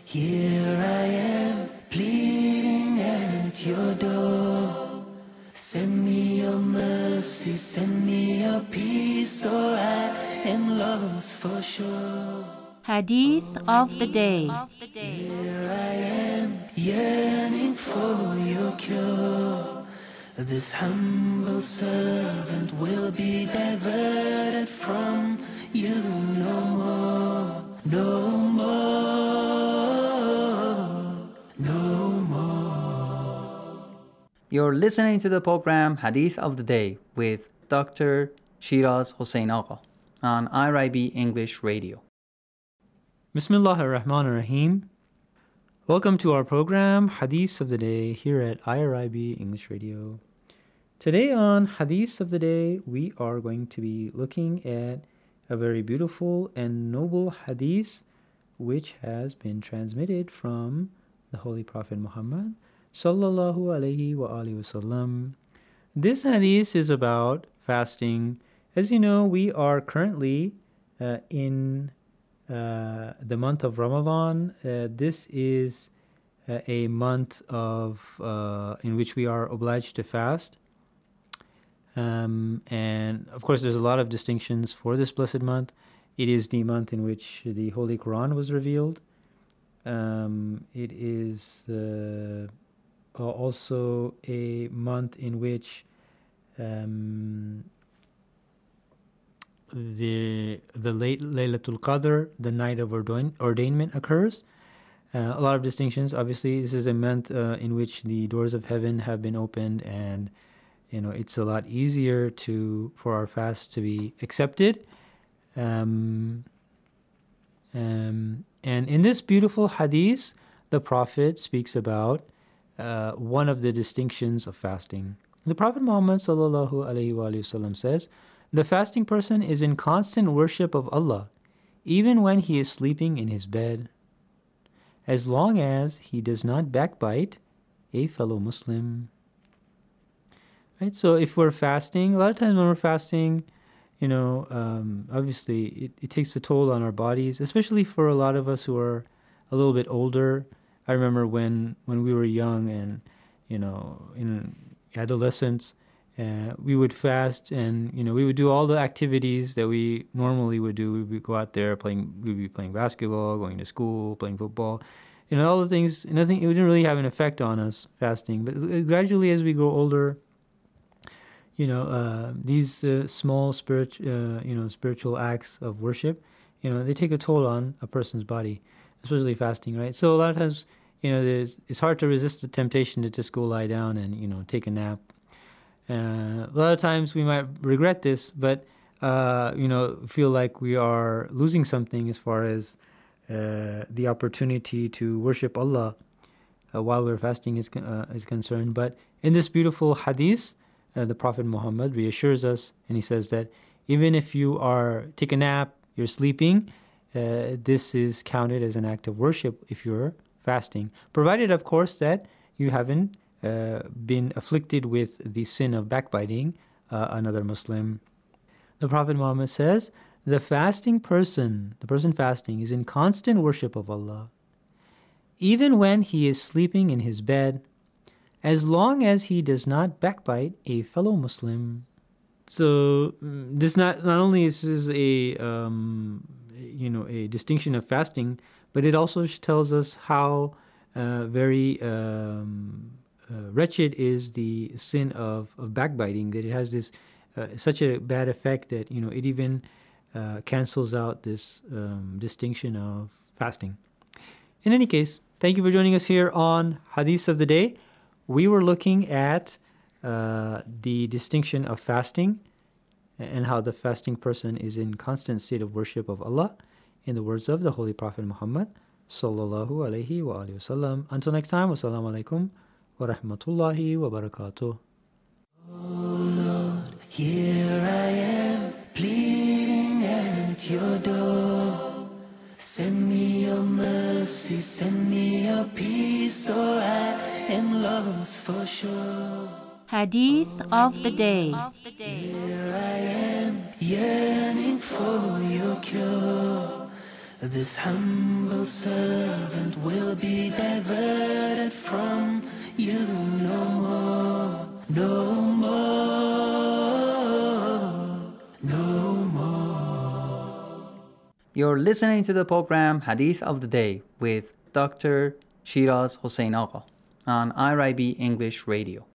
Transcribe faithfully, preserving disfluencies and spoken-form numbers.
Here I am, pleading at your door. Send me your mercy, send me your peace, or I am lost for sure. Hadith of the Day. Here I am, yearning for your cure. This humble servant will be diverted from you no more, no more, no more. You're listening to the program Hadith of the Day with Doctor Shiraz Hossein Agha on I R I B English Radio. Bismillah ar-Rahman ar-Rahim. Welcome to our program Hadith of the Day here at I R I B English Radio. Today on Hadith of the Day, we are going to be looking at a very beautiful and noble hadith which has been transmitted from the Holy Prophet Muhammad sallallahu alayhi wa alihi wasallam. This hadith is about fasting. As you know, we are currently uh, in uh, the month of Ramadan. Uh, this is uh, a month of uh, in which we are obliged to fast. Um, and of course, there's a lot of distinctions for this blessed month. It is the month in which the Holy Quran was revealed. Um, it is uh, also a month in which um, the the late Laylatul Qadr, the night of ordain, ordainment, occurs. Uh, a lot of distinctions. Obviously, this is a month uh, in which the doors of heaven have been opened, and you know it's a lot easier to for our fast to be accepted. Um, um, and in this beautiful hadith, the Prophet speaks about uh, one of the distinctions of fasting. The Prophet Muhammad sallallahu alaihi wasallam says, "The fasting person is in constant worship of Allah, even when he is sleeping in his bed, as long as he does not backbite a fellow Muslim." Right? So if we're fasting, a lot of times when we're fasting, you know, um, obviously it, it takes a toll on our bodies, especially for a lot of us who are a little bit older. I remember when, when we were young and, you know, in adolescence, uh, we would fast and, you know, we would do all the activities that we normally would do. We would go out there playing, we'd be playing basketball, going to school, playing football, you know, all the things, nothing, it didn't really have an effect on us fasting. But gradually as we grow older, you know, uh, these uh, small spirit, uh, you know, spiritual acts of worship, you know, they take a toll on a person's body, especially fasting, right? So a lot of times, you know, there's, it's hard to resist the temptation to just go lie down and, you know, take a nap. Uh, a lot of times we might regret this, but, uh, you know, feel like we are losing something as far as uh, the opportunity to worship Allah uh, while we're fasting is, uh, is concerned. But in this beautiful hadith, Uh, the Prophet Muhammad reassures us, and he says that even if you are take a nap, you're sleeping, uh, this is counted as an act of worship if you're fasting, provided, of course, that you haven't uh, been afflicted with the sin of backbiting uh, another Muslim. The Prophet Muhammad says, the fasting person, the person fasting, is in constant worship of Allah, even when he is sleeping in his bed, as long as he does not backbite a fellow Muslim. So this not not only is this a um, you know a distinction of fasting, but it also tells us how uh, very um, uh, wretched is the sin of, of backbiting. That it has this uh, such a bad effect that you know it even uh, cancels out this um, distinction of fasting. In any case, thank you for joining us here on Hadith of the Day. We were looking at uh, the distinction of fasting and how the fasting person is in constant state of worship of Allah, in the words of the Holy Prophet Muhammad sallallahu alaihi wa alihi wasallam. Until next time, wassalamu alaikum wa rahmatullahi wa barakatuh. Oh Lord, here I am, pleading at your door. Send me your mercy, send me your peace, or I am lost for sure. Hadith of the Day. Here I am, yearning for your cure. This humble servant will be diverted from you no more, no more, no more. You're listening to the program Hadith of the Day with Doctor Shiraz Hossein Agha on I R I B English Radio.